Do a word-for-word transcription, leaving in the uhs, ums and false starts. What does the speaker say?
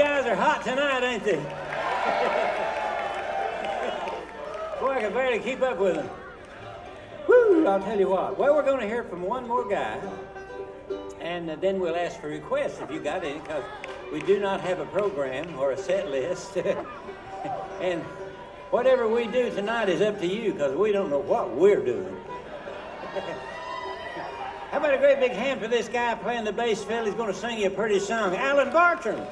guys are hot tonight, ain't they? Boy, I can barely keep up with them. Woo, I'll tell you what. Well, we're going to hear from one more guy, and uh, then we'll ask for requests if you got any, because we do not have a program or a set list. And whatever we do tonight is up to you, because we don't know what we're doing. How about a great big hand for this guy playing the bass fiddle? He's going to sing you a pretty song. Alan Bartram.